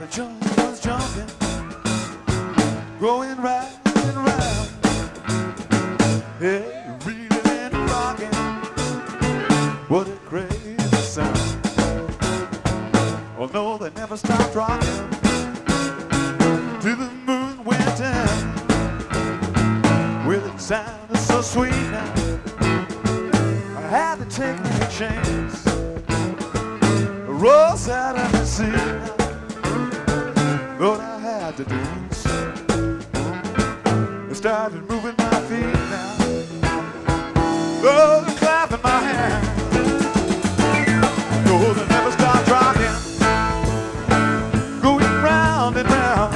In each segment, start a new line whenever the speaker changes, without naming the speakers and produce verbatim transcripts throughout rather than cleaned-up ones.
the joint was jumping, going round and round. Hey, reeling and rocking, what a crazy sound. Oh no, they never stopped rocking till the moon went down. Well, it sounded so sweet now, I had to take a chance. I rose out of the sea, thought I had to dance. I started moving my feet now, oh, clapping my hands. Oh, they never stopped rocking, going round and round.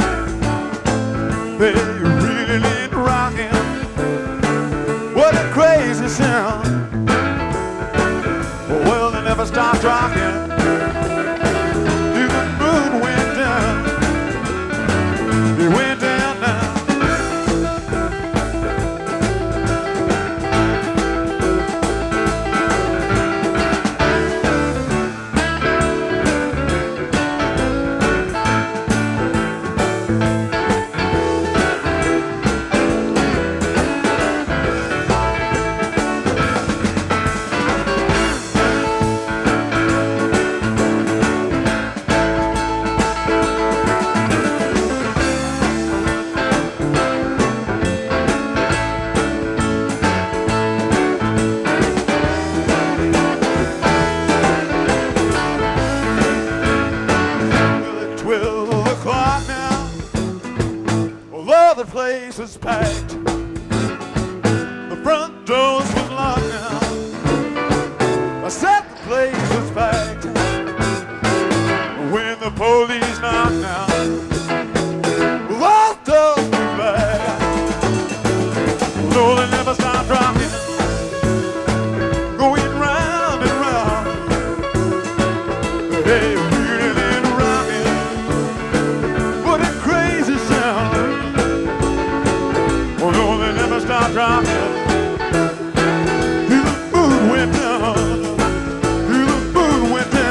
They really need rocking, what a crazy sound. Well, they never stopped rocking till the moon went down. It went down now. The place was packed, the front doors was locked now. I said the place was packed when the police knocked now. All doors were back, no, they never stopped rocking, going round and round. Hey, reeling and rocking, what a crazy sound. Oh no, they never stopped rocking till the moon went down, till the moon went down.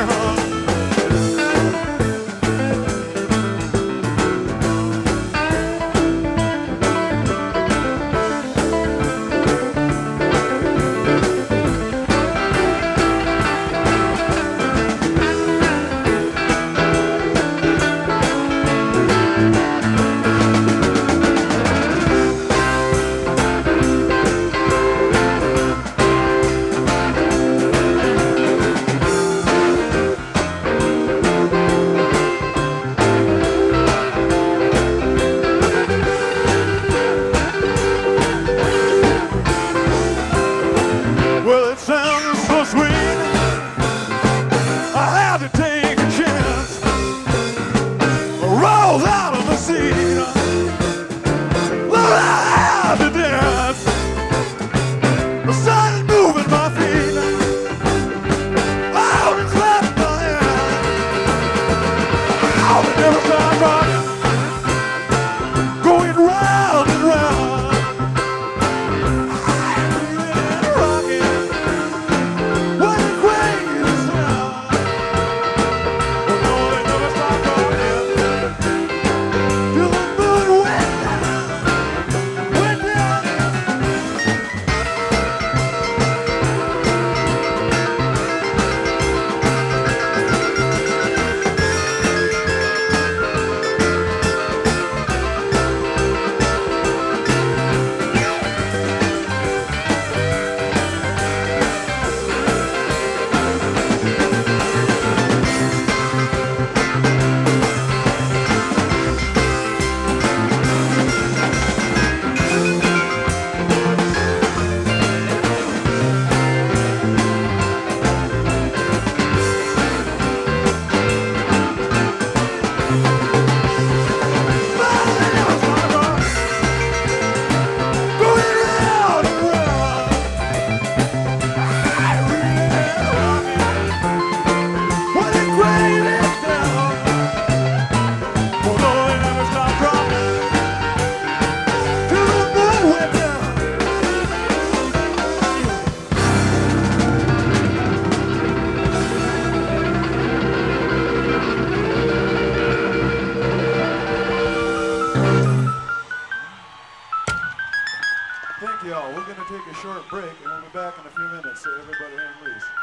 Thank you all. We're going to take a short break, and we'll be back in a few minutes, so everybody hang loose.